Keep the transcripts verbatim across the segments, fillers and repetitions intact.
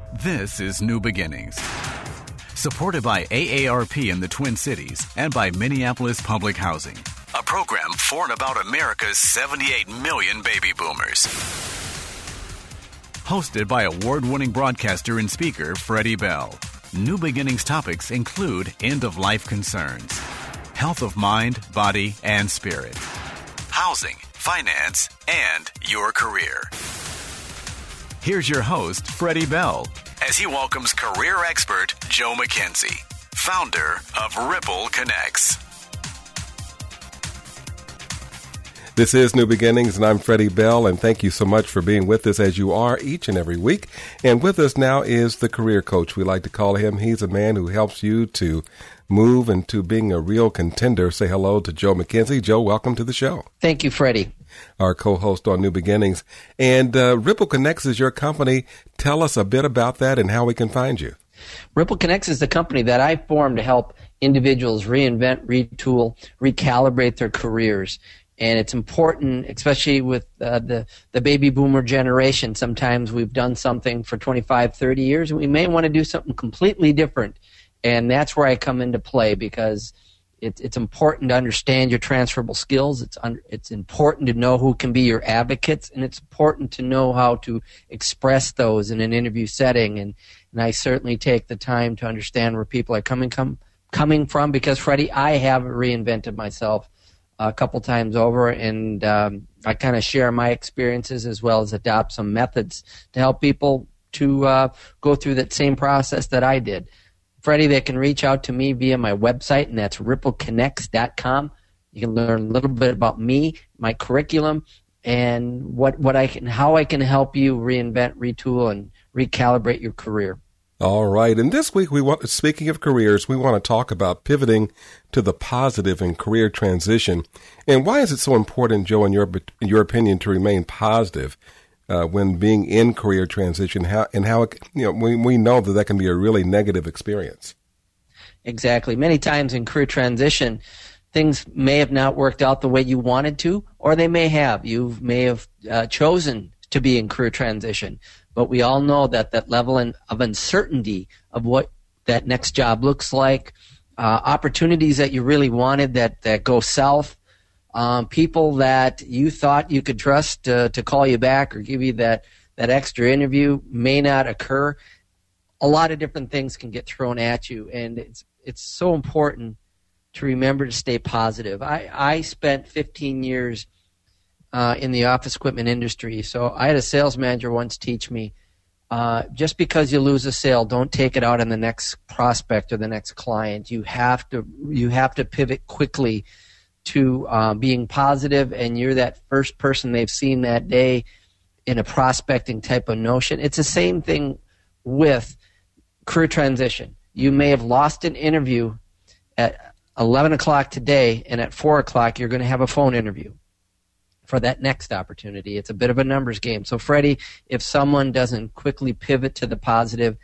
This is New Beginnings, supported by A A R P in the Twin Cities and by Minneapolis Public Housing, a program for and about America's seventy-eight million baby boomers. Hosted by award-winning broadcaster and speaker Freddie Bell. New Beginnings topics include end-of-life concerns, health of mind, body, and spirit, housing, finance, and your career. Here's your host, Freddie Bell, as he welcomes career expert Joe McKenzie, founder of Ripple Connects. This is New Beginnings, and I'm Freddie Bell, and thank you so much for being with us as you are each and every week. And with us now is the career coach, we like to call him. He's a man who helps you to move into being a real contender. Say hello to Joe McKenzie. Joe, welcome to the show. Thank you, Freddie. Our co-host on New Beginnings. And uh, Ripple Connects is your company. Tell us a bit about that and how we can find you. Ripple Connects is the company that I formed to help individuals reinvent, retool, recalibrate their careers. And it's important, especially with uh, the, the baby boomer generation. Sometimes we've done something for twenty-five, thirty years, and we may want to do something completely different. And that's where I come into play, because it, it's important to understand your transferable skills. It's un, it's important to know who can be your advocates, and it's important to know how to express those in an interview setting. And, and I certainly take the time to understand where people are coming come, coming from, because, Freddie, I have reinvented myself a couple times over, and um, I kind of share my experiences as well as adopt some methods to help people to uh, go through that same process that I did. Freddie, they can reach out to me via my website, and that's ripple connects dot com. You can learn a little bit about me, my curriculum, and what, what I can, how I can help you reinvent, retool, and recalibrate your career. All right. And this week, we want, speaking of careers, we want to talk about pivoting to the positive in career transition. And why is it so important, Joe, in your in your opinion, to remain positive uh, when being in career transition? How and how it, you know we we know that that can be a really negative experience. Exactly. Many times in career transition, things may have not worked out the way you wanted to, or they may have. You may have uh, chosen to be in career transition. But we all know that that level of uncertainty of what that next job looks like, uh, opportunities that you really wanted that, that go south, um, people that you thought you could trust uh, to call you back or give you that, that extra interview may not occur. A lot of different things can get thrown at you, and it's it's so important to remember to stay positive. I, I spent fifteen years Uh, in the office equipment industry. So I had a sales manager once teach me, uh, just because you lose a sale, don't take it out on the next prospect or the next client. You have to you have to pivot quickly to uh, being positive, and you're that first person they've seen that day in a prospecting type of notion. It's the same thing with career transition. You may have lost an interview at eleven o'clock today, and at four o'clock you're going to have a phone interview for that next opportunity. It's a bit of a numbers game. So, Freddie, if someone doesn't quickly pivot to the positive,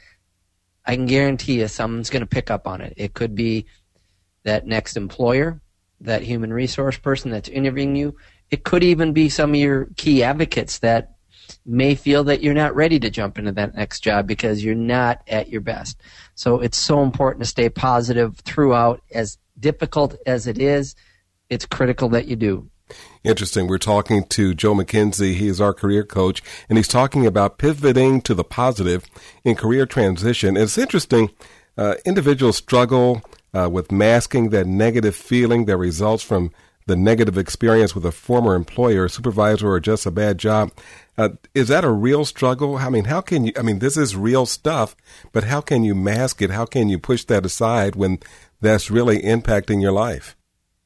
I can guarantee you someone's going to pick up on it. It could be that next employer, that human resource person that's interviewing you. It could even be some of your key advocates that may feel that you're not ready to jump into that next job because you're not at your best. So it's so important to stay positive throughout. As difficult as it is, it's critical that you do. Interesting. We're talking to Joe McKenzie. He is our career coach, and he's talking about pivoting to the positive in career transition. It's interesting. Uh, individuals struggle uh, with masking that negative feeling that results from the negative experience with a former employer, supervisor, or just a bad job. Uh, is that a real struggle? I mean, how can you, I mean, this is real stuff, but how can you mask it? How can you push that aside when that's really impacting your life?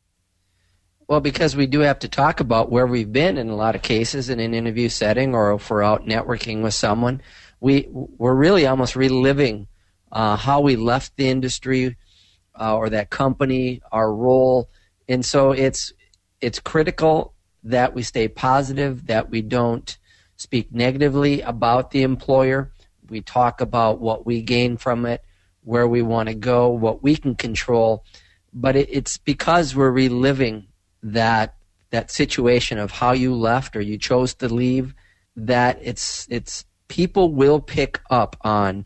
Well, because we do have to talk about where we've been in a lot of cases in an interview setting, or if we're out networking with someone, we, we're really almost reliving uh, how we left the industry uh, or that company, our role. And so it's it's critical that we stay positive, that we don't speak negatively about the employer. We talk about what we gain from it, where we want to go, what we can control. But it, it's because we're reliving that that situation of how you left or you chose to leave, that it's it's people will pick up on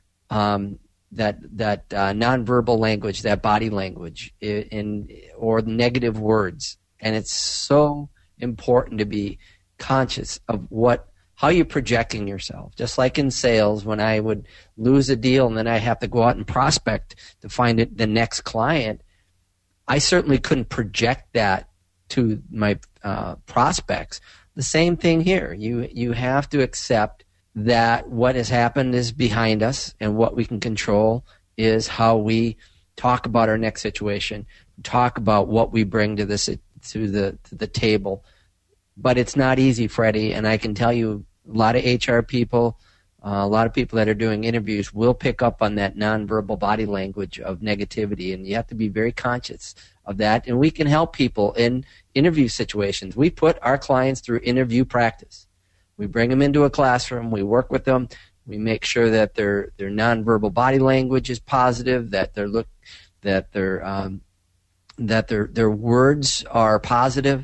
um, that that uh, nonverbal language, that body language, in, in or negative words, and it's so important to be conscious of what how you're projecting yourself. Just like in sales, when I would lose a deal and then I have to go out and prospect to find it, the next client, I certainly couldn't project that to my uh, prospects. The same thing here. You you have to accept that what has happened is behind us, and what we can control is how we talk about our next situation, talk about what we bring to this to the to the table. But it's not easy, Freddie, and I can tell you a lot of H R people, uh, a lot of people that are doing interviews will pick up on that nonverbal body language of negativity, and you have to be very conscious of that. And we can help people in interview situations. We put our clients through interview practice. We bring them into a classroom, we work with them, we make sure that their their nonverbal body language is positive, that their look, that their um, that their their words are positive,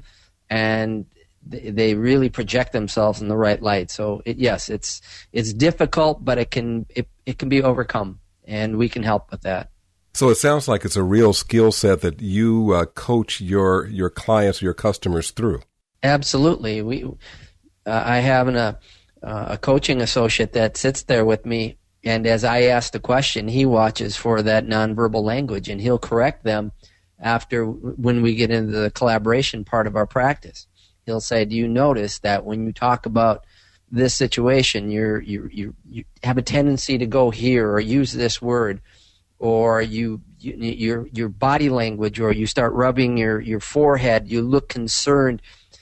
and they really project themselves in the right light. So it, yes, it's it's difficult, but it can it, it can be overcome, and we can help with that. So it sounds like it's a real skill set that you uh, coach your your clients, your customers through. Absolutely. We uh, I have an, a a coaching associate that sits there with me, and as I ask the question, he watches for that nonverbal language, and he'll correct them after when we get into the collaboration part of our practice. He'll say, do you notice that when you talk about this situation, you're, you you you have a tendency to go here or use this word, or you, you your your body language, or you start rubbing your, your forehead, you look concerned.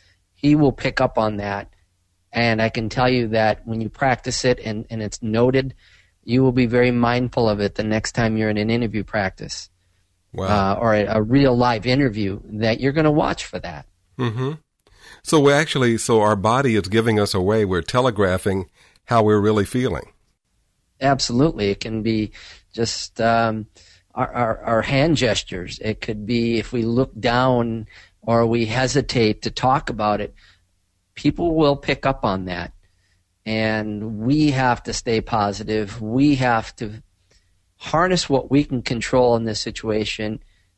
He will pick up on that. And I can tell you that when you practice it and, and it's noted, you will be very mindful of it the next time you're in an interview practice. Wow. Uh, or a, a real live interview, that you're going to watch for that. Mm-hmm. So we actually, so our body is giving us away. We're telegraphing how we're really feeling. Absolutely. It can be just um, our, our, our hand gestures. It could be if we look down or we hesitate to talk about it. People will pick up on that. And we have to stay positive. We have to harness what we can control in this situation,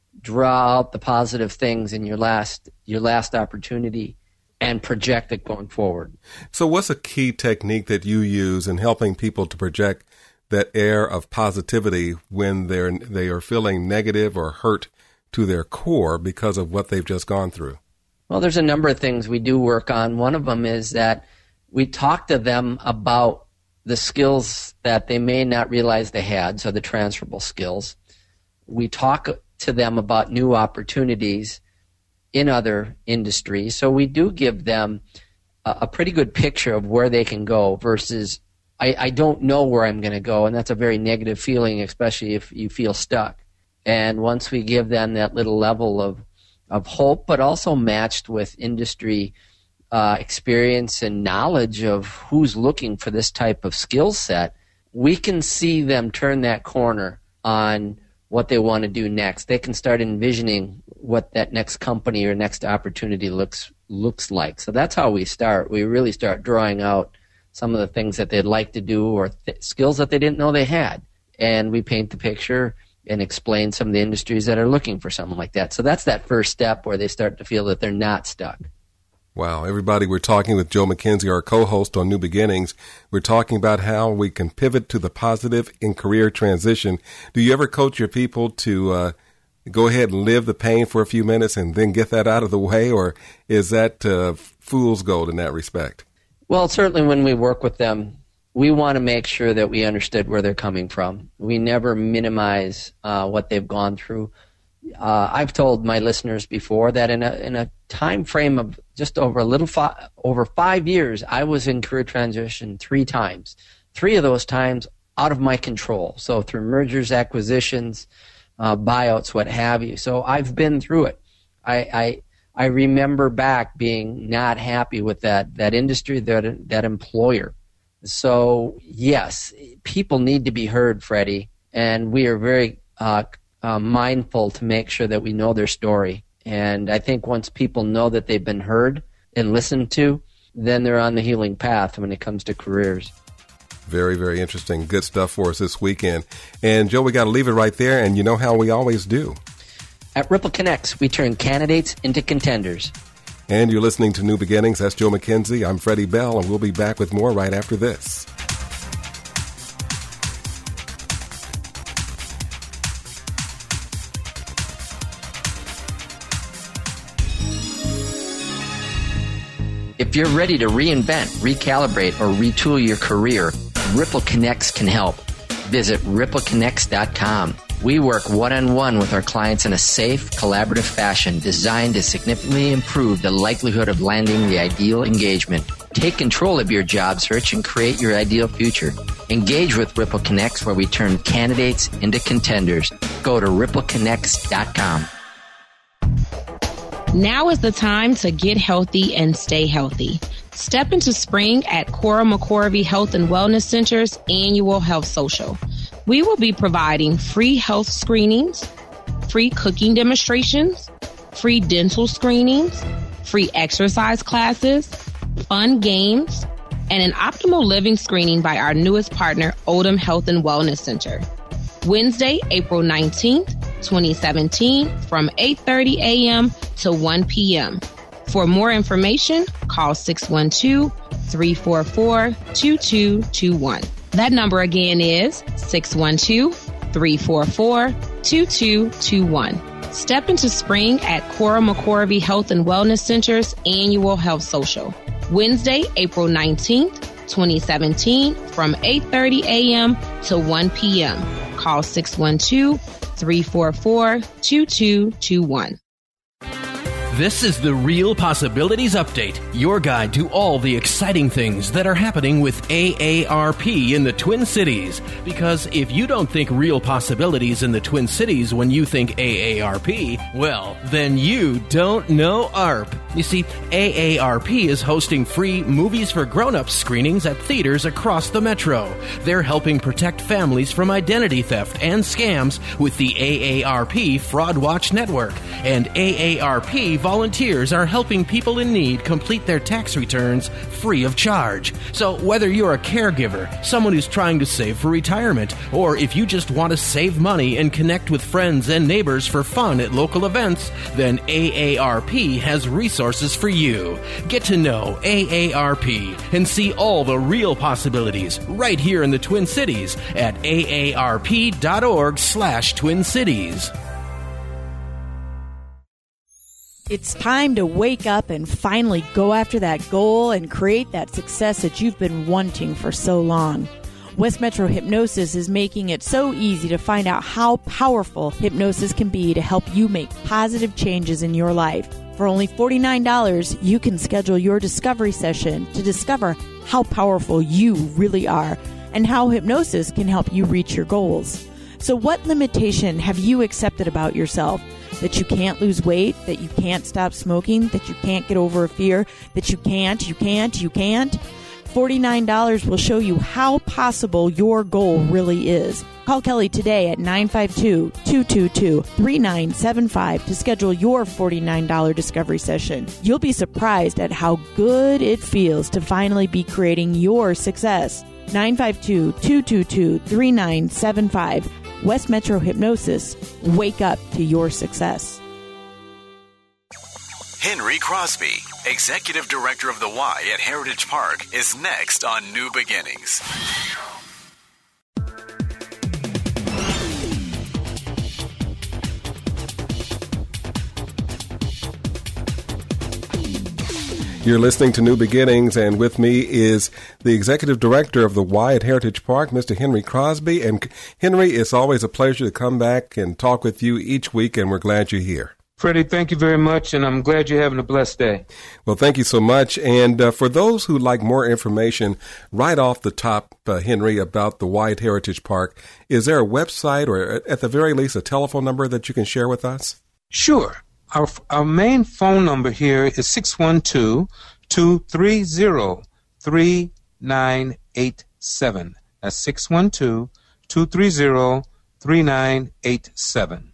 draw out the positive things in your last your last opportunity, and project it going forward. So what's a key technique that you use in helping people to project that air of positivity when they're they are feeling negative or hurt to their core because of what they've just gone through? Well, there's a number of things we do work on. One of them is that we talk to them about the skills that they may not realize they had, so the transferable skills. We talk to them about new opportunities in other industries. So we do give them a, a pretty good picture of where they can go versus, I, I don't know where I'm going to go, and that's a very negative feeling, especially if you feel stuck. And once we give them that little level of, of hope, but also matched with industry uh, experience and knowledge of who's looking for this type of skill set, we can see them turn that corner on what they want to do next. They can start envisioning what that next company or next opportunity looks looks like. So that's how we start. We really start drawing out some of the things that they'd like to do or th- skills that they didn't know they had. And we paint the picture and explain some of the industries that are looking for something like that. So that's that first step where they start to feel that they're not stuck. Wow. Everybody, we're talking with Joe McKenzie, our co-host on New Beginnings. We're talking about how we can pivot to the positive in career transition. Do you ever coach your people to uh, go ahead and live the pain for a few minutes and then get that out of the way, or is that uh, fool's gold in that respect? Well, certainly when we work with them, we want to make sure that we understood where they're coming from. We never minimize uh, what they've gone through. Uh, I've told my listeners before that in a in a time frame of just over a little fi- over five years, I was in career transition three times. Three of those times out of my control. So through mergers, acquisitions, uh, buyouts, what have you. So I've been through it. I, I I remember back being not happy with that that industry, that that employer. So yes, people need to be heard, Freddie, and we are very uh, uh, mindful to make sure that we know their story. And I think once people know that they've been heard and listened to, then they're on the healing path when it comes to careers. Very, very interesting. Good stuff for us this weekend. And, Joe, we got to leave it right there, and you know how we always do. At Ripple Connects, we turn candidates into contenders. And you're listening to New Beginnings. That's Joe McKenzie. I'm Freddie Bell, and we'll be back with more right after this. If you're ready to reinvent, recalibrate, or retool your career, Ripple Connects can help. Visit ripple connects dot com. We work one-on-one with our clients in a safe, collaborative fashion designed to significantly improve the likelihood of landing the ideal engagement. Take control of your job search and create your ideal future. Engage with Ripple Connects, where we turn candidates into contenders. Go to ripple connects dot com. Now is the time to get healthy and stay healthy. Step into spring at Cora McCorvey Health and Wellness Center's annual Health Social. We will be providing free health screenings, free cooking demonstrations, free dental screenings, free exercise classes, fun games, and an optimal living screening by our newest partner, Odom Health and Wellness Center. Wednesday, April nineteenth, twenty seventeen, from eight thirty a.m. to one p.m. For more information, call six one two, three four four, two two two one. That number again is six one two, three four four, two two two one. Step into spring at Cora McCorvey Health and Wellness Center's annual Health Social. Wednesday, April nineteenth, twenty seventeen, from eight thirty a.m. to one p.m. Call six one two, three four four, two two two one. This is the Real Possibilities Update, your guide to all the exciting things that are happening with A A R P in the Twin Cities. Because if you don't think real possibilities in the Twin Cities when you think A A R P, well, then you don't know A R P. You see, A A R P is hosting free Movies for Grown-Ups screenings at theaters across the metro. They're helping protect families from identity theft and scams with the A A R P Fraud Watch Network. And A A R P volunteers are helping people in need complete their tax returns free of charge. So whether you're a caregiver, someone who's trying to save for retirement, or if you just want to save money and connect with friends and neighbors for fun at local events, then A A R P has resources for you. Get to know A A R P and see all the real possibilities right here in the Twin Cities at A A R P dot org slash Twin Cities. It's time to wake up and finally go after that goal and create that success that you've been wanting for so long. West Metro Hypnosis is making it so easy to find out how powerful hypnosis can be to help you make positive changes in your life. For only forty-nine dollars, you can schedule your discovery session to discover how powerful you really are and how hypnosis can help you reach your goals. So what limitation have you accepted about yourself? That you can't lose weight, that you can't stop smoking, that you can't get over a fear, that you can't, you can't, you can't? forty-nine dollars will show you how possible your goal really is. Call Kelly today at nine five two, two two two, three nine seven five to schedule your forty-nine dollars discovery session. You'll be surprised at how good it feels to finally be creating your success. nine five two, two two two, three nine seven five. West Metro Hypnosis. Wake up to your success. Henry Crosby, Executive Director of the Y at Heritage Park, is next on New Beginnings. You're listening to New Beginnings, and with me is the Executive Director of the Y at Heritage Park, Mister Henry Crosby. And Henry, it's always a pleasure to come back and talk with you each week, and we're glad you're here. Freddie, thank you very much, and I'm glad you're having a blessed day. Well, thank you so much. And uh, for those who like more information right off the top, uh, Henry, about the Y at Heritage Park, is there a website or at the very least a telephone number that you can share with us? Sure. Our our main phone number here is six one two, two three zero, three nine eight seven. That's six one two, two three zero, three nine eight seven.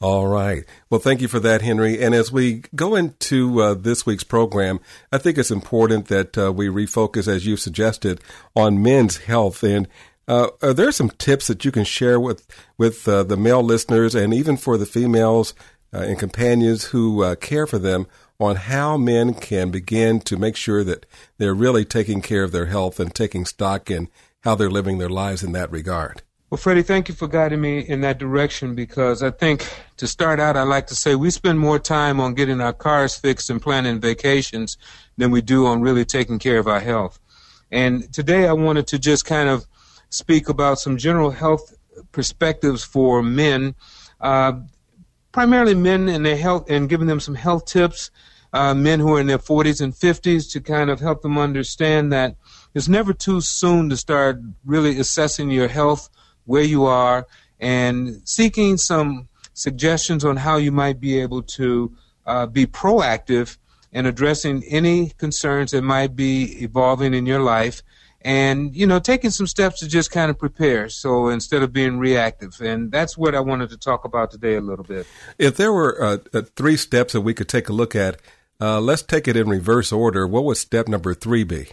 All right. Well, thank you for that, Henry. And as we go into uh, this week's program, I think it's important that uh, we refocus, as you suggested, on men's health. And uh, are there some tips that you can share with, with uh, the male listeners and even for the females uh, and companions who uh, care for them on how men can begin to make sure that they're really taking care of their health and taking stock in how they're living their lives in that regard? Well, Freddie, thank you for guiding me in that direction, because I think to start out, I like to say we spend more time on getting our cars fixed and planning vacations than we do on really taking care of our health. And today I wanted to just kind of speak about some general health perspectives for men, uh, primarily men and their health, and giving them some health tips, uh, men who are in their forties and fifties, to kind of help them understand that it's never too soon to start really assessing your health, where you are, and seeking some suggestions on how you might be able to uh, be proactive in addressing any concerns that might be evolving in your life, and, you know, taking some steps to just kind of prepare, so instead of being reactive. And that's what I wanted to talk about today a little bit. If there were uh, uh, three steps that we could take a look at, uh, let's take it in reverse order. What would step number three be?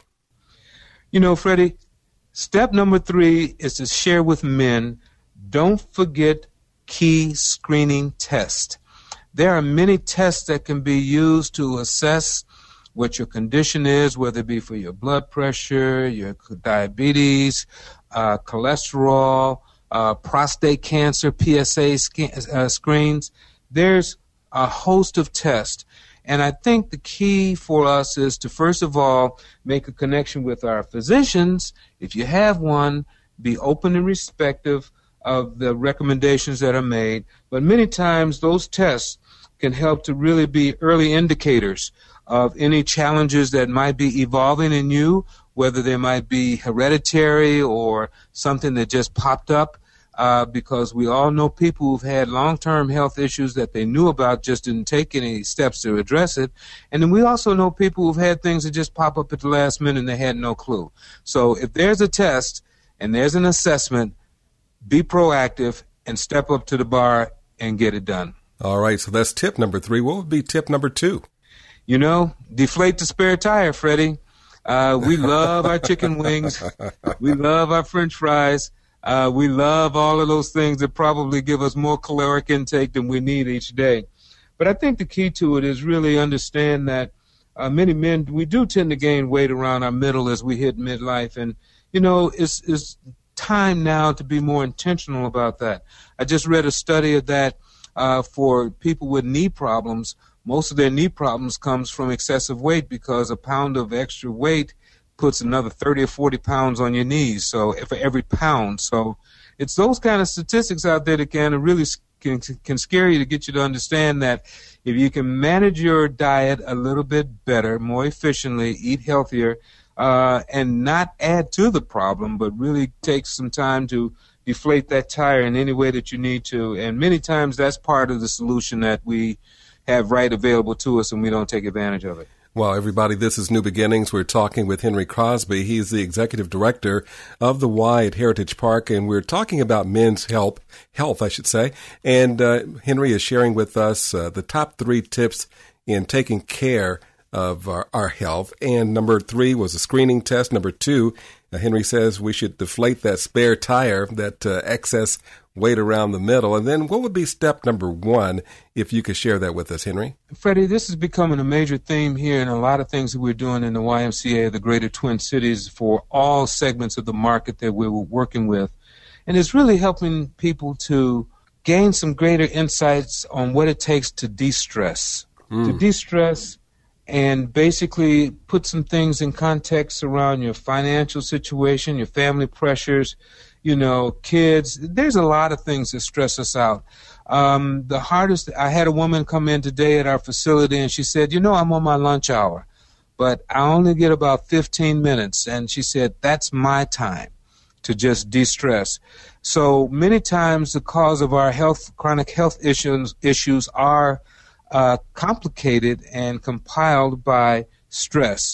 You know, Freddie, step number three is to share with men, don't forget key screening tests. There are many tests that can be used to assess what your condition is, whether it be for your blood pressure, your diabetes, uh, cholesterol, uh, prostate cancer, P S A scan, uh, screens. There's a host of tests. And I think the key for us is to, first of all, make a connection with our physicians. If you have one, be open and respectful of the recommendations that are made. But many times those tests can help to really be early indicators of any challenges that might be evolving in you, whether they might be hereditary or something that just popped up. Uh, because we all know people who've had long-term health issues that they knew about, just didn't take any steps to address it. And then we also know people who've had things that just pop up at the last minute and they had no clue. So if there's a test and there's an assessment, be proactive and step up to the bar and get it done. All right, so that's tip number three. What would be tip number two? You know, deflate the spare tire, Freddie. Uh, we love our chicken wings. We love our French fries. Uh, we love all of those things that probably give us more caloric intake than we need each day. But I think the key to it is really understand that uh, many men, we do tend to gain weight around our middle as we hit midlife. And, you know, it's, it's time now to be more intentional about that. I just read a study of that uh, for people with knee problems. Most of their knee problems comes from excessive weight, because a pound of extra weight puts another thirty or forty pounds on your knees, so for every pound. So it's those kind of statistics out there that can really can, can scare you, to get you to understand that if you can manage your diet a little bit better, more efficiently, eat healthier, uh, and not add to the problem, but really take some time to deflate that tire in any way that you need to. And many times that's part of the solution that we have right available to us, and we don't take advantage of it. Well, everybody, this is New Beginnings. We're talking with Henry Crosby. He's the executive director of the Y at Heritage Park, and we're talking about men's health, health, I should say. And uh, Henry is sharing with us uh, the top three tips in taking care of our, our health. And number three was a screening test. Number two, uh, Henry says we should deflate that spare tire, that uh, excess weight around the middle. And then what would be step number one, if you could share that with us, Henry? Freddie, this is becoming a major theme here in a lot of things that we're doing in the Y M C A, the Greater Twin Cities, for all segments of the market that we're working with. And it's really helping people to gain some greater insights on what it takes to de-stress. Mm. To de-stress and basically put some things in context around your financial situation, your family pressures, you know, kids. There's a lot of things that stress us out. Um, the hardest, I had a woman come in today at our facility, and she said, you know, I'm on my lunch hour, but I only get about fifteen minutes. And she said, that's my time to just de-stress. So many times the cause of our health, chronic health issues, issues are uh, complicated and compiled by stress.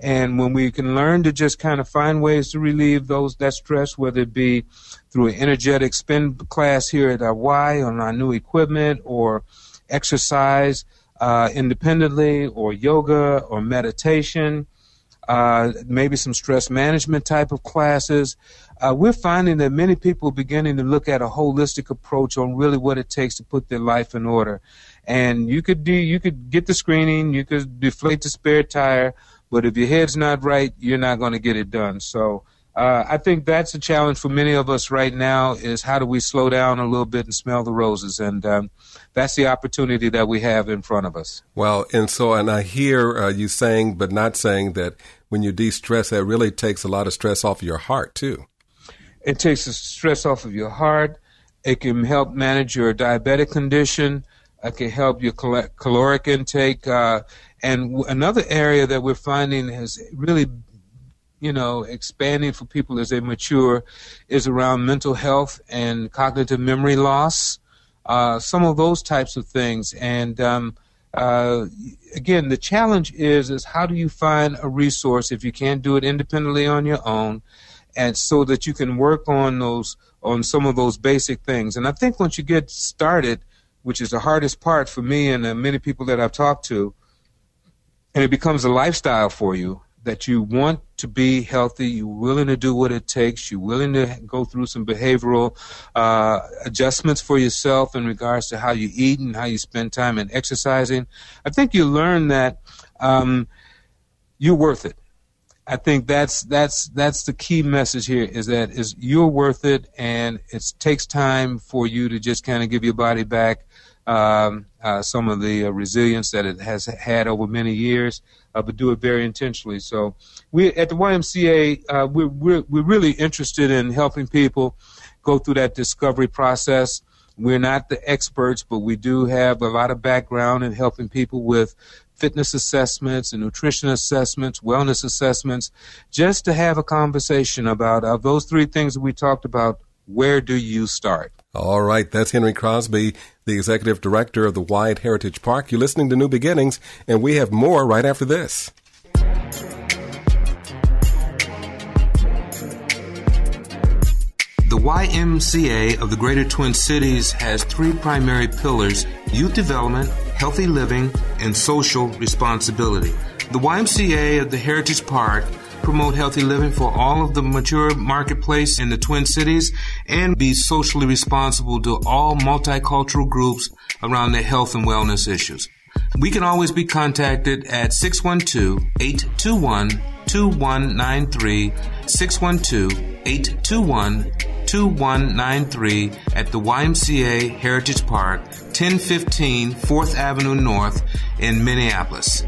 And when we can learn to just kind of find ways to relieve those that stress, whether it be through an energetic spin class here at our Y on our new equipment, or exercise uh, independently, or yoga, or meditation, uh, maybe some stress management type of classes, uh, we're finding that many people are beginning to look at a holistic approach on really what it takes to put their life in order. And you could do, you could get the screening, you could deflate the spare tire, but if your head's not right, you're not going to get it done. So uh, I think that's a challenge for many of us right now, is how do we slow down a little bit and smell the roses? And um, that's the opportunity that we have in front of us. Well, and so, and I hear uh, you saying, but not saying, that when you de-stress, that really takes a lot of stress off of your heart, too. It takes the stress off of your heart. It can help manage your diabetic condition. It can help your cal- caloric intake. Uh, and w- another area that we're finding has really, you know, expanding for people as they mature is around mental health and cognitive memory loss, uh, some of those types of things. And um, uh, again, the challenge is, is how do you find a resource if you can't do it independently on your own, and so that you can work on those, on some of those basic things. And I think once you get started, which is the hardest part for me and uh, many people that I've talked to, and it becomes a lifestyle for you, that you want to be healthy, you're willing to do what it takes, you're willing to go through some behavioral uh, adjustments for yourself in regards to how you eat and how you spend time in exercising. I think you learn that um, you're worth it. I think that's that's that's the key message here, is that is you're worth it, and it takes time for you to just kind of give your body back um, uh, some of the uh, resilience that it has had over many years, uh, but do it very intentionally. So we at the Y M C A, uh, we're, we're we're really interested in helping people go through that discovery process. We're not the experts, but we do have a lot of background in helping people with fitness assessments and nutrition assessments, wellness assessments, just to have a conversation about, of those three things that we talked about, where do you start? All right, that's Henry Crosby, the Executive Director of the Y at Heritage Park. You're listening to New Beginnings, and we have more right after this. The Y M C A of the Greater Twin Cities has three primary pillars: youth development, healthy living, and social responsibility. The Y M C A of the Heritage Park promote healthy living for all of the mature marketplace in the Twin Cities and be socially responsible to all multicultural groups around their health and wellness issues. We can always be contacted at six one two, eight two one, two one nine three, six one two, eight two one, two one nine three at the Y M C A Heritage Park, ten fifteen fourth Avenue North in Minneapolis.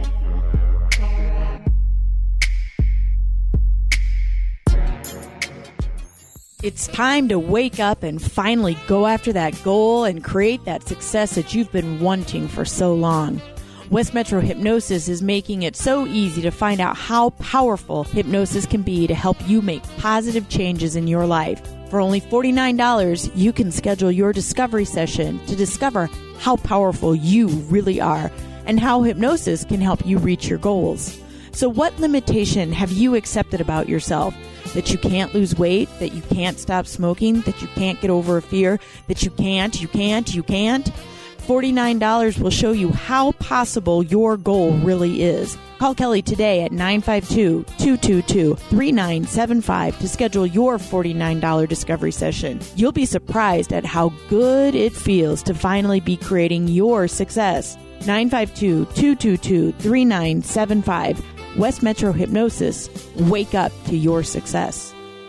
It's time to wake up and finally go after that goal and create that success that you've been wanting for so long. West Metro Hypnosis is making it so easy to find out how powerful hypnosis can be to help you make positive changes in your life. For only forty-nine dollars, you can schedule your discovery session to discover how powerful you really are and how hypnosis can help you reach your goals. So what limitation have you accepted about yourself? That you can't lose weight, that you can't stop smoking, that you can't get over a fear, that you can't, you can't, you can't? forty-nine dollars will show you how possible your goal really is. Call Kelly today at nine five two, two two two, three nine seven five to schedule your forty-nine dollars discovery session. You'll be surprised at how good it feels to finally be creating your success. nine five two, two two two, three nine seven five. West Metro Hypnosis. Wake up to your success.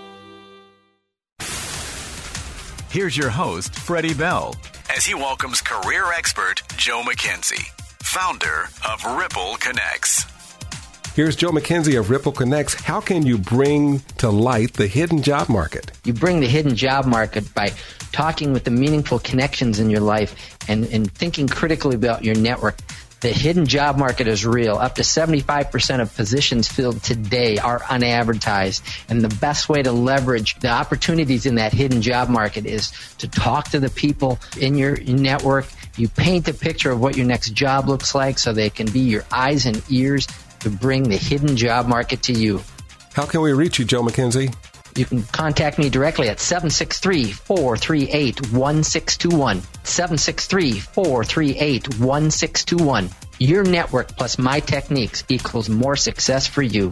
Here's your host, Freddie Bell, as he welcomes career expert Joe McKenzie, founder of Ripple Connects. Here's Joe McKenzie of Ripple Connects. How can you bring to light the hidden job market? You bring the hidden job market by talking with the meaningful connections in your life and, and thinking critically about your network. The hidden job market is real. Up to seventy-five percent of positions filled today are unadvertised. And the best way to leverage the opportunities in that hidden job market is to talk to the people in your network. You paint a picture of what your next job looks like so they can be your eyes and ears. to bring the hidden job market to you. How can we reach you, Joe McKenzie? You can contact me directly at seven six three, four three eight, one six two one. seven six three, four three eight, one six two one. Your network plus my techniques equals more success for you.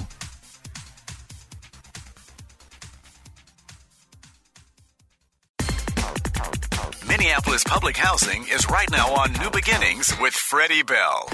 Minneapolis Public Housing is right now on New Beginnings with Freddie Bell.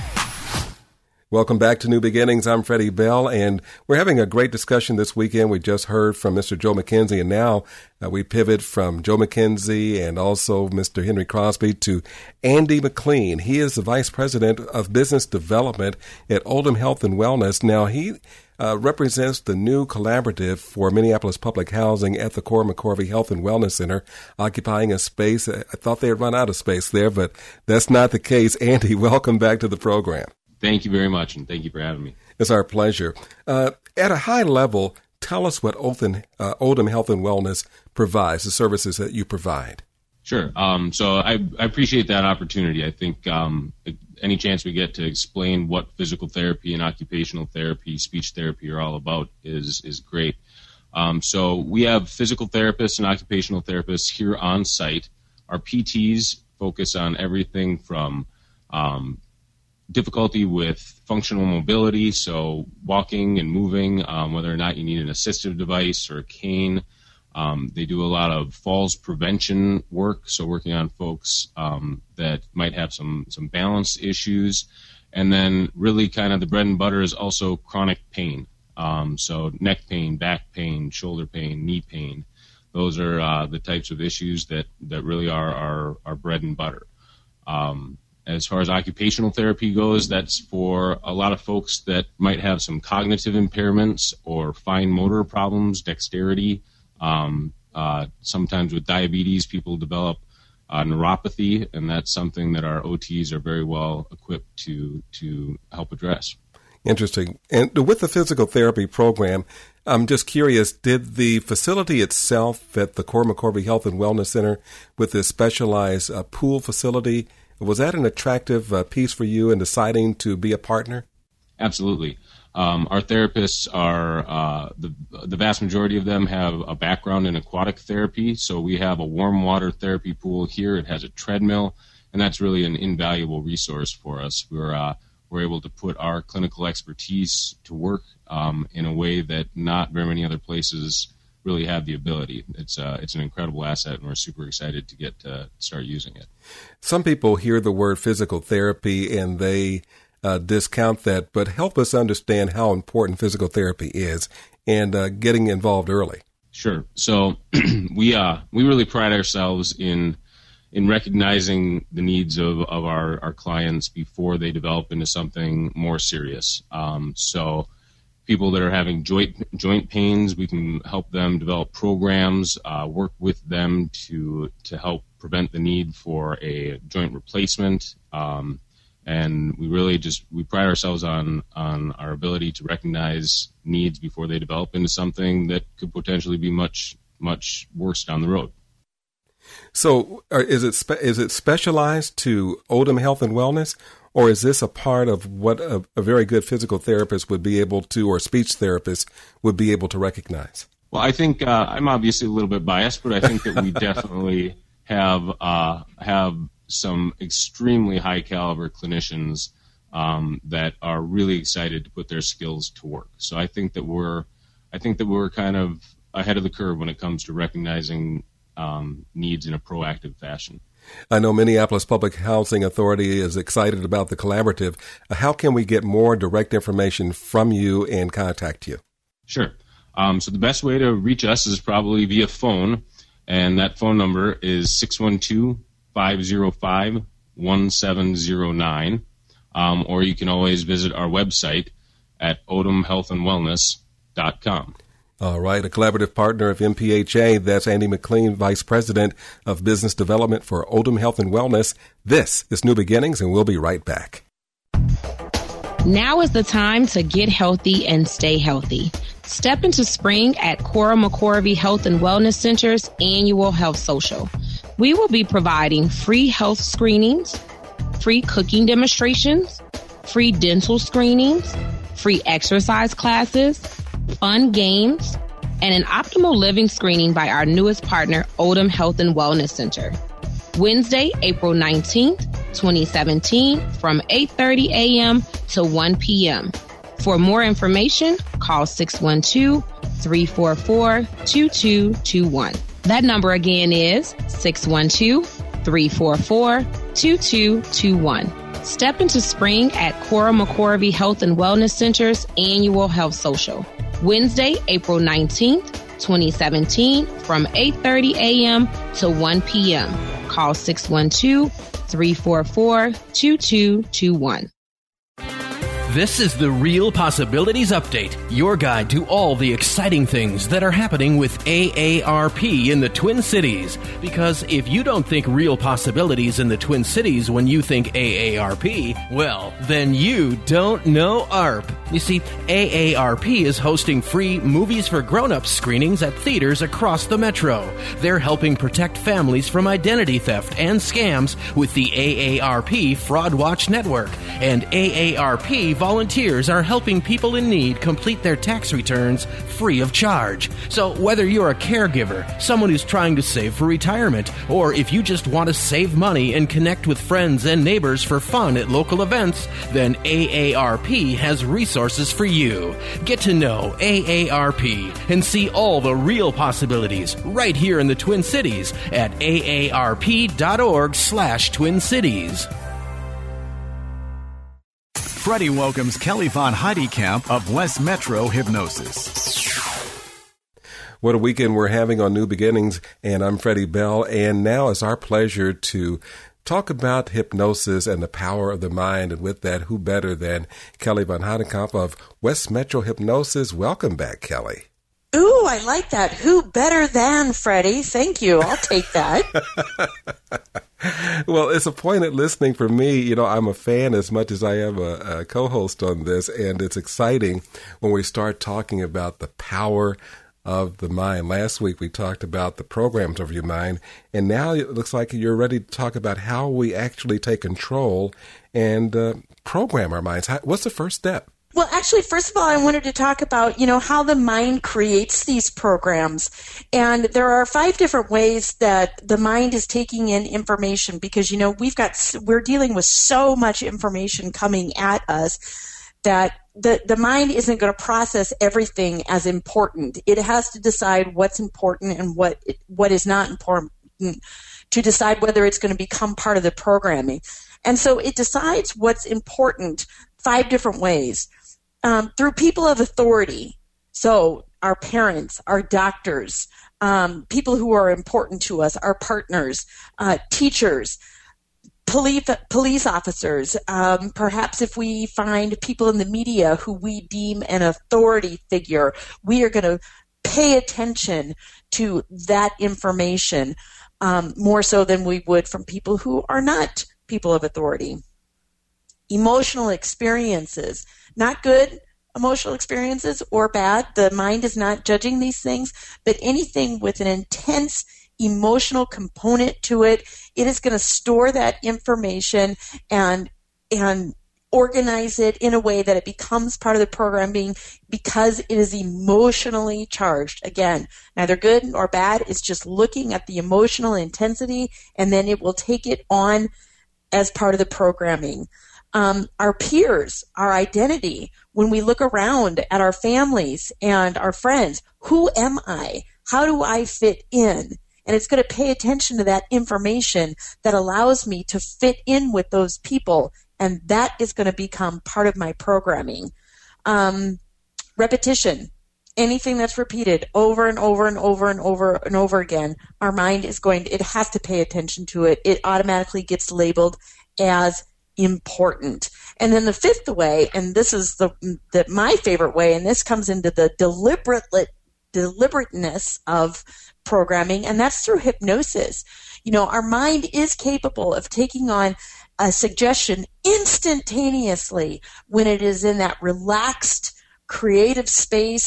Welcome back to New Beginnings. I'm Freddie Bell, and we're having a great discussion this weekend. We just heard from Mister Joe McKenzie, and now uh, we pivot from Joe McKenzie and also Mister Henry Crosby to Andy McLean. He is the Vice President of Business Development at Oldham Health and Wellness. Now, he uh, represents the new collaborative for Minneapolis Public Housing at the Cora McCorvey Health and Wellness Center, occupying a space. I thought they had run out of space there, but that's not the case. Andy, welcome back to the program. Thank you very much, and thank you for having me. It's our pleasure. Uh, at a high level, tell us what Oldham, uh, Oldham Health and Wellness provides, the services that you provide. Sure. Um, so I, I appreciate that opportunity. I think um, any chance we get to explain what physical therapy and occupational therapy, speech therapy are all about is is great. Um, so we have physical therapists and occupational therapists here on site. Our P Ts focus on everything from um, difficulty with functional mobility, so walking and moving, um, whether or not you need an assistive device or a cane. Um, they do a lot of falls prevention work, so working on folks um, that might have some, some balance issues. And then really kind of the bread and butter is also chronic pain. Um, so neck pain, back pain, shoulder pain, knee pain. Those are uh, the types of issues that, that really are our, our bread and butter. Um, As far as occupational therapy goes, that's for a lot of folks that might have some cognitive impairments or fine motor problems, dexterity. Um, uh, sometimes with diabetes, people develop uh, neuropathy, and that's something that our O Ts are very well equipped to to help address. Interesting. And with the physical therapy program, I'm just curious, did the facility itself at the Cora McCorvey Health and Wellness Center with this specialized uh, pool facility, was that an attractive uh, piece for you in deciding to be a partner? Absolutely. Um, our therapists are, uh, the, the vast majority of them have a background in aquatic therapy. So we have a warm water therapy pool here. It has a treadmill, and that's really an invaluable resource for us. We're, uh, we're able to put our clinical expertise to work um, in a way that not very many other places really have the ability. It's uh, it's an incredible asset, and we're super excited to get to start using it. Some people hear the word physical therapy and they uh, discount that, but help us understand how important physical therapy is and uh, getting involved early. Sure. So we uh we really pride ourselves in in recognizing the needs of, of our, our clients before they develop into something more serious. Um, so people that are having joint joint pains, we can help them develop programs, uh, work with them to to help prevent the need for a joint replacement. Um, and we really just we pride ourselves on on our ability to recognize needs before they develop into something that could potentially be much much worse down the road. So, uh, is it spe- is it specialized to Oldham Health and Wellness? Or is this a part of what a, a very good physical therapist would be able to, or speech therapist would be able to recognize? Well, I think uh, I'm obviously a little bit biased, but I think that we definitely have uh, have some extremely high caliber clinicians um, that are really excited to put their skills to work. So I think that we're I think that we're kind of ahead of the curve when it comes to recognizing um, needs in a proactive fashion. I know Minneapolis Public Housing Authority is excited about the collaborative. How can we get more direct information from you and contact you? Sure. Um, so the best way to reach us is probably via phone, and that phone number is six one two, five zero five, one seven zero nine, um, or you can always visit our website at odom health and wellness dot com. All right, a collaborative partner of M P H A, that's Andy McLean, Vice President of Business Development for Oldham Health and Wellness. This is New Beginnings, and we'll be right back. Now is the time to get healthy and stay healthy. Step into spring at Cora McCorvey Health and Wellness Center's annual health social. We will be providing free health screenings, free cooking demonstrations, free dental screenings, free exercise classes, fun games, and an optimal living screening by our newest partner, Oldham Health and Wellness Center. Wednesday, April nineteenth, twenty seventeen, from eight thirty a.m. to one p.m. For more information, call six one two, three four four, two two two one. That number again is six one two, three four four, two two two one. Step into spring at Cora McCorvey Health and Wellness Center's annual health social. Wednesday, April nineteenth, twenty seventeen, from eight thirty a.m. to one p.m. Call six one two, three four four, two two two one. This is the Real Possibilities Update, your guide to all the exciting things that are happening with A A R P in the Twin Cities. Because if you don't think real possibilities in the Twin Cities when you think A A R P, well, then you don't know A R P. You see, A A R P is hosting free Movies for Grown-Ups screenings at theaters across the metro. They're helping protect families from identity theft and scams with the A A R P Fraud Watch Network. And A A R P volunteers are helping people in need complete their tax returns free of charge. So whether you're a caregiver, someone who's trying to save for retirement, or if you just want to save money and connect with friends and neighbors for fun at local events, then A A R P has resources for you. Get to know A A R P and see all the real possibilities right here in the Twin Cities at A A R P dot org slash Twin Cities. Freddie welcomes Kelly Von Heidekamp of West Metro Hypnosis. What a weekend we're having on New Beginnings, and I'm Freddie Bell, and now it's our pleasure to talk about hypnosis and the power of the mind, and with that, who better than Kelly Von Heidekamp of West Metro Hypnosis. Welcome back, Kelly. Ooh, I like that. Who better than Freddie? Thank you. I'll take that. Well, it's a pointed listening for me. You know, I'm a fan as much as I am a, a co-host on this, and it's exciting when we start talking about the power of the mind. Last week we talked about the programs of your mind, and now it looks like you're ready to talk about how we actually take control and uh, program our minds. How, what's the first step? Well, actually, first of all, I wanted to talk about, you know, how the mind creates these programs. And there are five different ways that the mind is taking in information because, you know, we've got, we're dealing with so much information coming at us that the, the mind isn't going to process everything as important. It has to decide what's important and what, what is not important to decide whether it's going to become part of the programming. And so it decides what's important five different ways. Um, through people of authority, so our parents, our doctors, um, people who are important to us, our partners, uh, teachers, police, police officers, um, perhaps if we find people in the media who we deem an authority figure, we are going to pay attention to that information um, more so than we would from people who are not people of authority. Emotional experiences. Not good emotional experiences or bad. The mind is not judging these things, but anything with an intense emotional component to it, it is going to store that information and and organize it in a way that it becomes part of the programming because it is emotionally charged. Again, neither good nor bad. It's just looking at the emotional intensity, and then it will take it on as part of the programming. Um, our peers, our identity, when we look around at our families and our friends, who am I? How do I fit in? And it's going to pay attention to that information that allows me to fit in with those people, and that is going to become part of my programming. Um, repetition. Anything that's repeated over and over and over and over and over again, our mind is going to, it has to pay attention to it. It automatically gets labeled as important. And then the fifth way, and this is the, the my favorite way, and this comes into the deliberate deliberateness of programming, and that's through hypnosis. You know, our mind is capable of taking on a suggestion instantaneously when it is in that relaxed, creative space.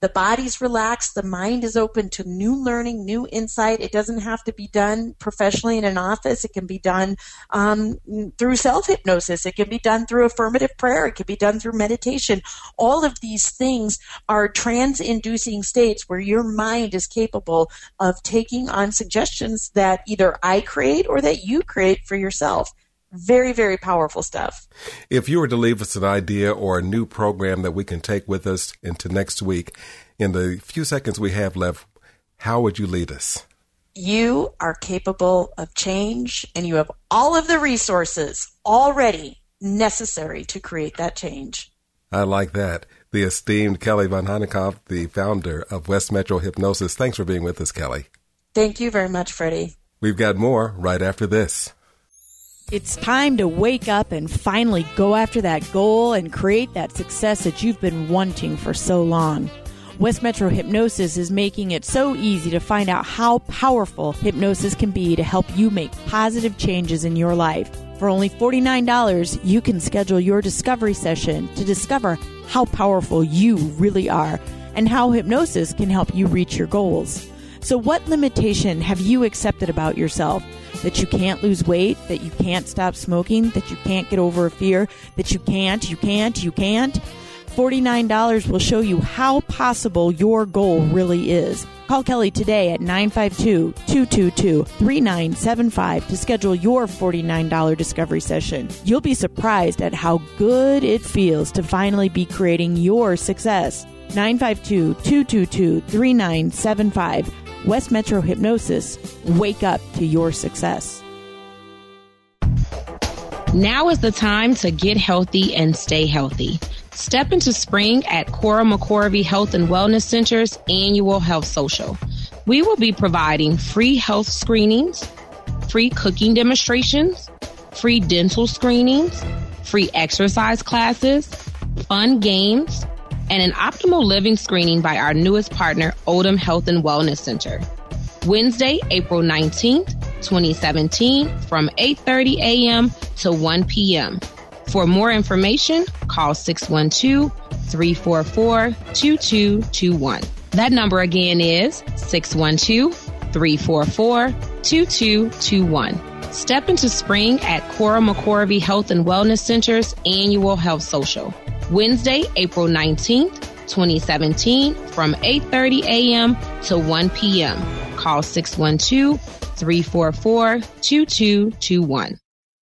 The body's relaxed. The mind is open to new learning, new insight. It doesn't have to be done professionally in an office. It can be done um, through self-hypnosis. It can be done through affirmative prayer. It can be done through meditation. All of these things are trance-inducing states where your mind is capable of taking on suggestions that either I create or that you create for yourself. Very, very powerful stuff. If you were to leave us an idea or a new program that we can take with us into next week, in the few seconds we have left, how would you lead us? You are capable of change, and you have all of the resources already necessary to create that change. I like that. The esteemed Kelly Von Hanekoff, the founder of West Metro Hypnosis. Thanks for being with us, Kelly. Thank you very much, Freddie. We've got more right after this. It's time to wake up and finally go after that goal and create that success that you've been wanting for so long. West Metro Hypnosis is making it so easy to find out how powerful hypnosis can be to help you make positive changes in your life. For only forty-nine dollars, you can schedule your discovery session to discover how powerful you really are and how hypnosis can help you reach your goals. So what limitation have you accepted about yourself? That you can't lose weight, that you can't stop smoking, that you can't get over a fear, that you can't, you can't, you can't? forty-nine dollars will show you how possible your goal really is. Call Kelly today at nine five two, two two two, three nine seven five to schedule your forty-nine dollars discovery session. You'll be surprised at how good it feels to finally be creating your success. nine five two, two two two, three nine seven five. West Metro Hypnosis. Wake up to your success. Now is the time to get healthy and stay healthy. Step into spring at Cora McCorvey Health and Wellness Center's annual health social. We will be providing free health screenings, free cooking demonstrations, free dental screenings, free exercise classes, fun games, and an optimal living screening by our newest partner, Odom Health and Wellness Center. Wednesday, April nineteenth, twenty seventeen, from eight thirty a.m. to one p.m. For more information, call six one two, three four four, two two two one. That number again is six one two, three four four, two two two one. Step into spring at Cora McCorvey Health and Wellness Center's annual health social. Wednesday, April nineteenth, twenty seventeen, from eight thirty a.m. to one p.m. Call six one two, three four four, two two two one.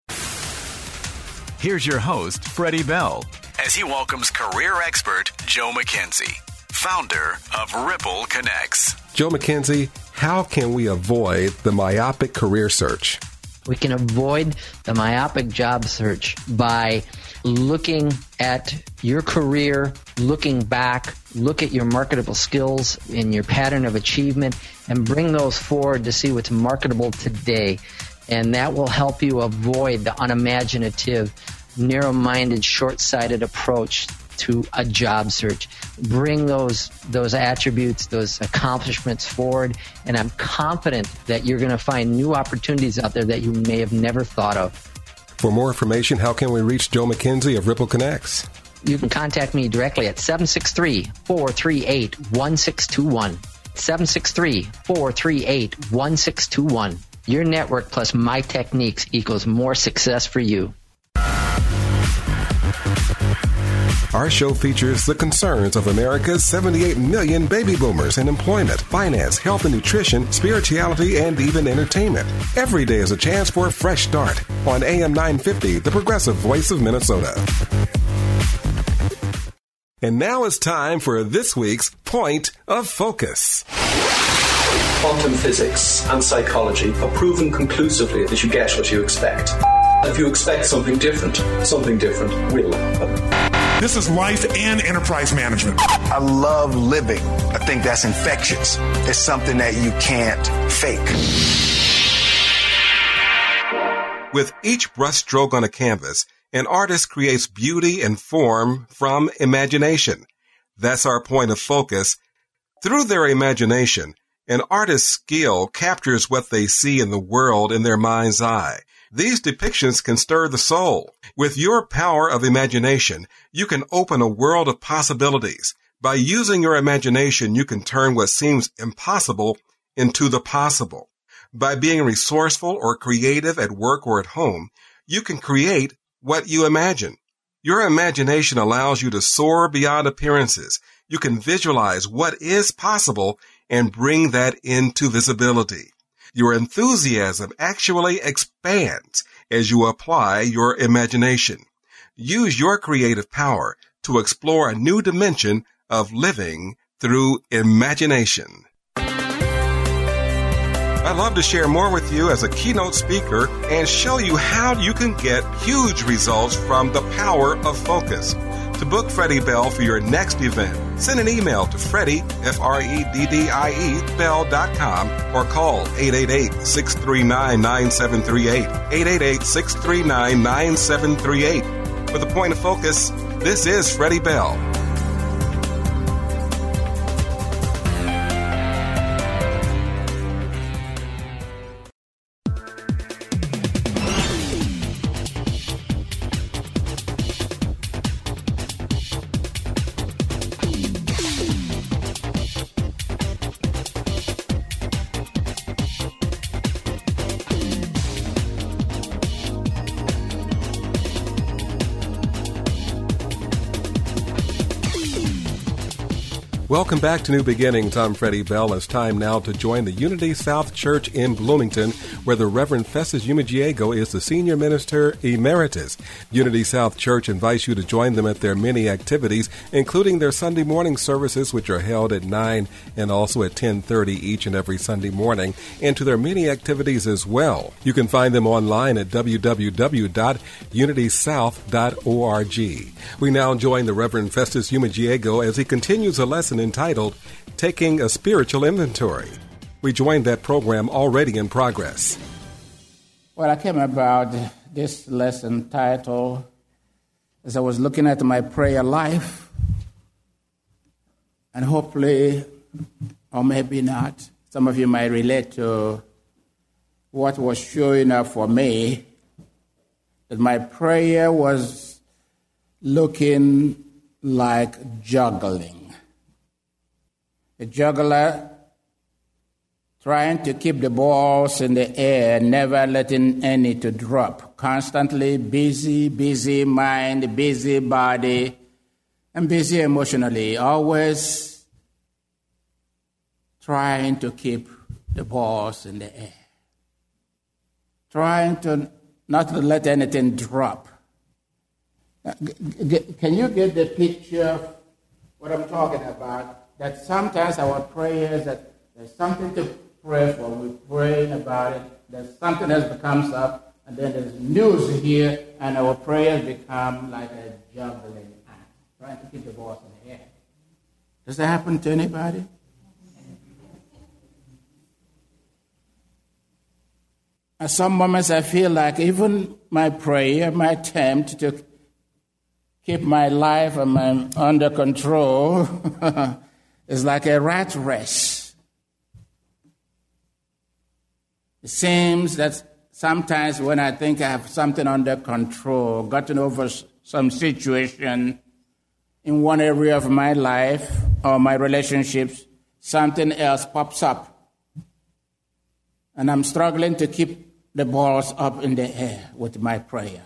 Here's your host, Freddie Bell, as he welcomes career expert Joe McKenzie, founder of Ripple Connects. Joe McKenzie, how can we avoid the myopic career search? We can avoid the myopic job search by looking at your career, looking back, look at your marketable skills and your pattern of achievement, and bring those forward to see what's marketable today. And that will help you avoid the unimaginative, narrow-minded, short-sighted approach to a job search. Bring those those attributes, those accomplishments forward, and I'm confident that you're going to find new opportunities out there that you may have never thought of. For more information, how can we reach Joe McKenzie of Ripple Connects? You can contact me directly at seven six three, four three eight, one six two one. seven six three, four three eight, one six two one. Your network plus my techniques equals more success for you. Our show features the concerns of America's seventy-eight million baby boomers in employment, finance, health and nutrition, spirituality, and even entertainment. Every day is a chance for a fresh start on A M nine fifty, the progressive voice of Minnesota. And now it's time for this week's Point of Focus. Quantum physics and psychology have proven conclusively that you get what you expect. If you expect something different, something different will happen. This is life and enterprise management. I love living. I think that's infectious. It's something that you can't fake. With each brushstroke on a canvas, an artist creates beauty and form from imagination. That's our point of focus. Through their imagination, an artist's skill captures what they see in the world in their mind's eye. These depictions can stir the soul. With your power of imagination, you can open a world of possibilities. By using your imagination, you can turn what seems impossible into the possible. By being resourceful or creative at work or at home, you can create what you imagine. Your imagination allows you to soar beyond appearances. You can visualize what is possible and bring that into visibility. Your enthusiasm actually expands as you apply your imagination. Use your creative power to explore a new dimension of living through imagination. I'd love to share more with you as a keynote speaker and show you how you can get huge results from the power of focus. To book Freddie Bell for your next event, send an email to Freddie, F R E D D I E, Bell dot com, or call eight eight eight, six three nine, nine seven three eight, eight eight eight, six three nine, nine seven three eight. With a point of focus, this is Freddie Bell. Welcome back to New Beginnings. I'm Freddie Bell. It's time now to join the Unity South Church in Bloomington, where the Reverend Festus Umejiego is the Senior Minister Emeritus. Unity South Church invites you to join them at their many activities, including their Sunday morning services, which are held at nine and also at ten thirty each and every Sunday morning, and to their many activities as well. You can find them online at w w w dot unity south dot org. We now join the Reverend Festus Umejiego as he continues a lesson entitled Taking a Spiritual Inventory. We joined that program already in progress. Well, I came about this lesson title as I was looking at my prayer life, and hopefully, or maybe not, some of you might relate to what was showing up for me, that my prayer was looking like juggling. A juggler trying to keep the balls in the air, never letting any to drop. Constantly busy, busy mind, busy body, and busy emotionally. Always trying to keep the balls in the air. Trying to not to let anything drop. Can you get the picture of what I'm talking about? That sometimes our prayers, that there's something to pray for, we're praying about it, there's something else that comes up, and then there's news here, and our prayers become like a juggling act, trying to keep the balls in the air. Does that happen to anybody? At some moments I feel like even my prayer, my attempt to keep my life and my under control is like a rat race. It seems that sometimes when I think I have something under control, gotten over some situation in one area of my life or my relationships, something else pops up. And I'm struggling to keep the balls up in the air with my prayer.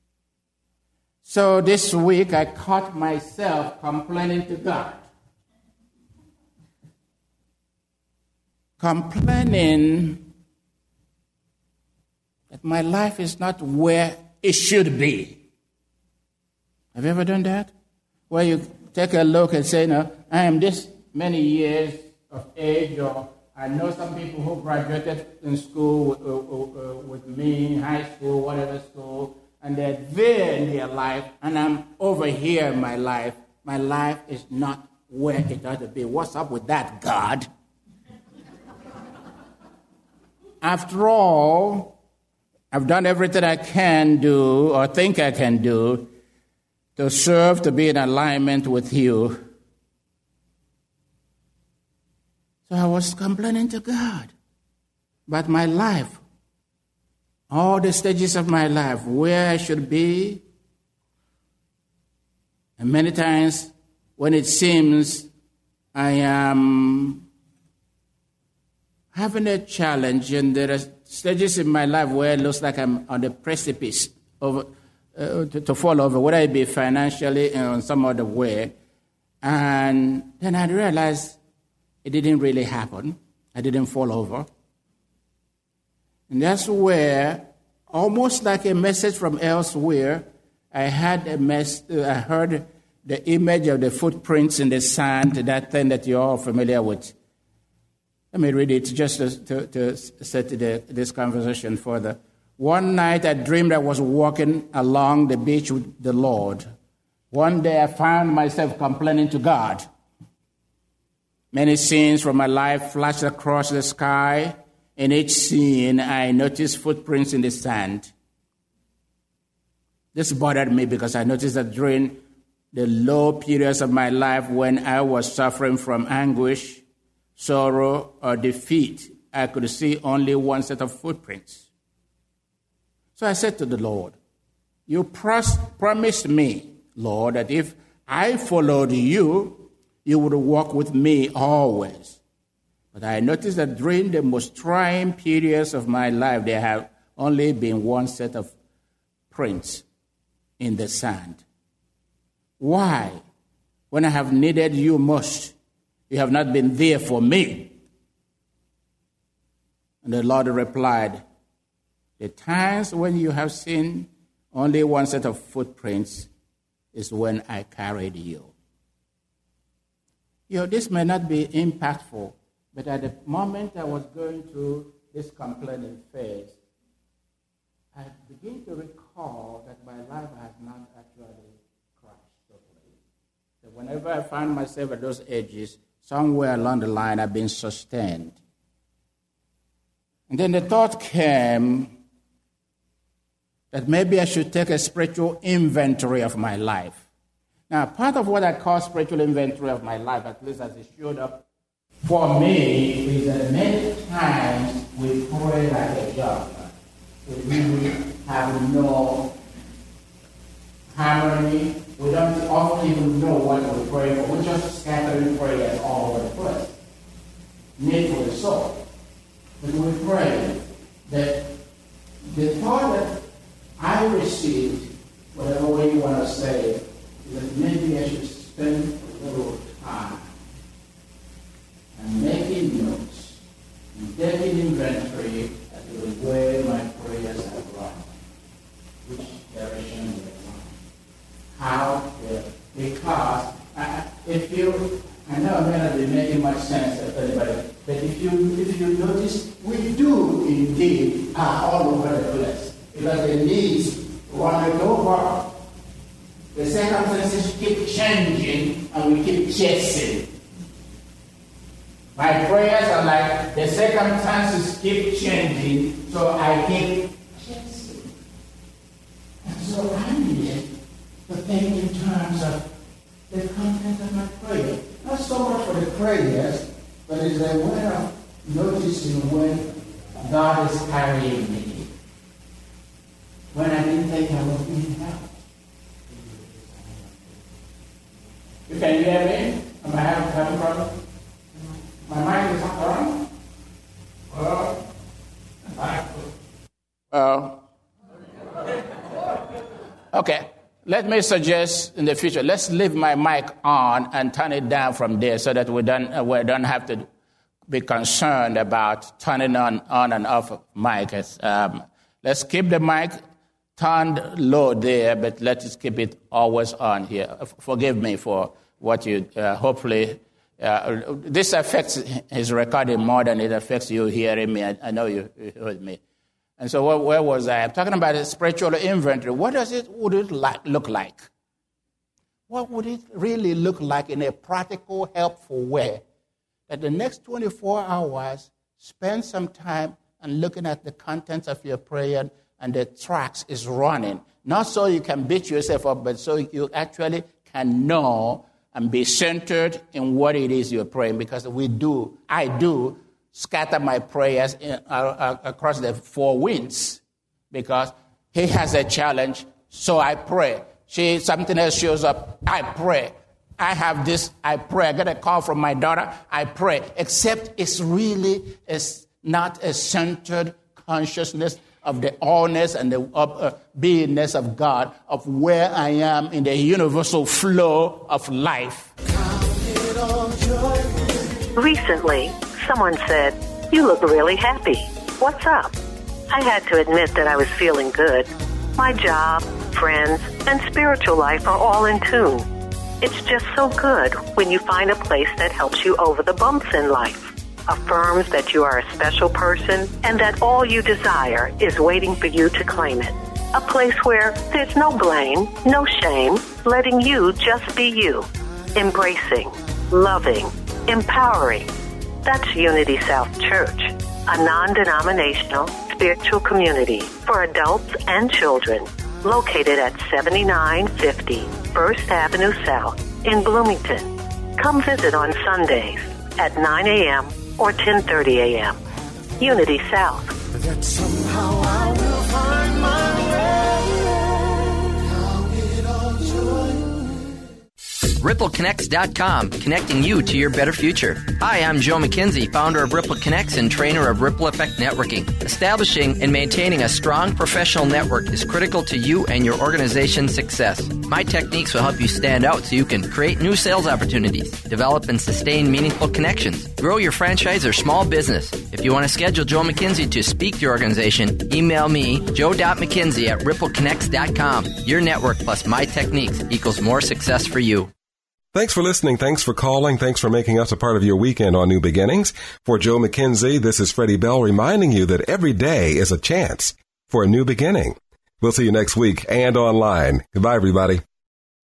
So this week I caught myself complaining to God. Complaining that my life is not where it should be. Have you ever done that? Where you take a look and say, no, I am this many years of age, or I know some people who graduated in school with, uh, uh, with me, high school, whatever school, and they're there in their life, and I'm over here in my life. My life is not where it ought to be. What's up with that, God? After all, I've done everything I can do or think I can do to serve, to be in alignment with you. So I was complaining to God about my life, all the stages of my life, where I should be. And many times when it seems I am having a challenge and there are stages in my life where it looks like I'm on the precipice of, uh, to, to fall over, whether it be financially or in some other way. And then I realized it didn't really happen. I didn't fall over. And that's where, almost like a message from elsewhere, I had a mess. Uh, I heard the image of the footprints in the sand, that thing that you're all familiar with. Let me read it just to, to, to set the, this conversation further. One night I dreamed I was walking along the beach with the Lord. One day I found myself complaining to God. Many scenes from my life flashed across the sky. In each scene, I noticed footprints in the sand. This bothered me because I noticed that during the low periods of my life when I was suffering from anguish, sorrow, or defeat, I could see only one set of footprints. So I said to the Lord, you pros- promised me, Lord, that if I followed you, you would walk with me always. But I noticed that during the most trying periods of my life, there have only been one set of prints in the sand. Why, when I have needed you most, you have not been there for me? And the Lord replied, the times when you have seen only one set of footprints is when I carried you. You know, this may not be impactful, but at the moment I was going through this complaining phase, I begin to recall that my life has not actually crashed totally. So whenever I find myself at those edges, somewhere along the line I've been sustained. And then the thought came that maybe I should take a spiritual inventory of my life. Now, part of what I call spiritual inventory of my life, at least as it showed up for me, is that many times we pray like a job. We really have no harmony. We don't often even know what we pray for. We're just scattering prayers all over the place. Needfully so. But we pray that the thought that I received, whatever way you want to say, is that maybe I should spend a little time and making notes and taking inventory as to the way my prayers have run, which direction they run, how they, because I, if you, I know I may not be making much sense to everybody, but if you if you notice, we do indeed are all over the place because the needs run over. The circumstances keep changing and we keep chasing. My prayers are like the circumstances keep changing, so I keep chasing. And so I needed to think in terms of the content of my prayer. Not so much for the prayers, but it's a way of noticing when God is carrying me. When I didn't think I was being helped. You can hear me? Am I having, having a problem? My mic is on? Well, well, okay. Let me suggest in the future, let's leave my mic on and turn it down from there so that we don't, uh, we don't have to be concerned about turning on, on and off mic. Um, let's keep the mic turned low there, but let's keep it always on here. Forgive me for what you uh, hopefully... Uh, this affects his recording more than it affects you hearing me. I, I know you, you heard me. And so where, where was I? I'm talking about a spiritual inventory. What does it would it like, look like? What would it really look like in a practical, helpful way? That the next twenty-four hours, spend some time and looking at the contents of your prayer and the tracks is running. Not so you can beat yourself up, but so you actually can know and be centered in what it is you're praying, because we do, I do, scatter my prayers in, uh, uh, across the four winds, because he has a challenge, so I pray. She, something else shows up, I pray. I have this, I pray. I get a call from my daughter, I pray. Except it's really it's not a centered consciousness of the allness and the uh, beingness of God, of where I am in the universal flow of life. Recently, someone said, "You look really happy. What's up?" I had to admit that I was feeling good. My job, friends, and spiritual life are all in tune. It's just so good when you find a place that helps you over the bumps in life, affirms that you are a special person and that all you desire is waiting for you to claim it. A place where there's no blame, no shame, letting you just be you, embracing, loving, empowering. That's Unity South Church, a non-denominational spiritual community for adults and children, located at seventy-nine fifty First Avenue South in Bloomington. Come visit on Sundays at nine a.m. or ten thirty a.m. Unity South. That somehow I will find my way. Count it all joy. Ripple Connects dot com, connecting you to your better future. Hi, I'm Joe McKenzie, founder of Ripple Connects and trainer of Ripple Effect Networking. Establishing and maintaining a strong professional network is critical to you and your organization's success. My techniques will help you stand out so you can create new sales opportunities, develop and sustain meaningful connections, grow your franchise or small business. If you want to schedule Joe McKenzie to speak to your organization, email me, joe dot mckenzie at ripple connects dot com. Your network plus my techniques equals more success for you. Thanks for listening. Thanks for calling. Thanks for making us a part of your weekend on New Beginnings. For Joe McKenzie, this is Freddie Bell reminding you that every day is a chance for a new beginning. We'll see you next week and online. Goodbye, everybody.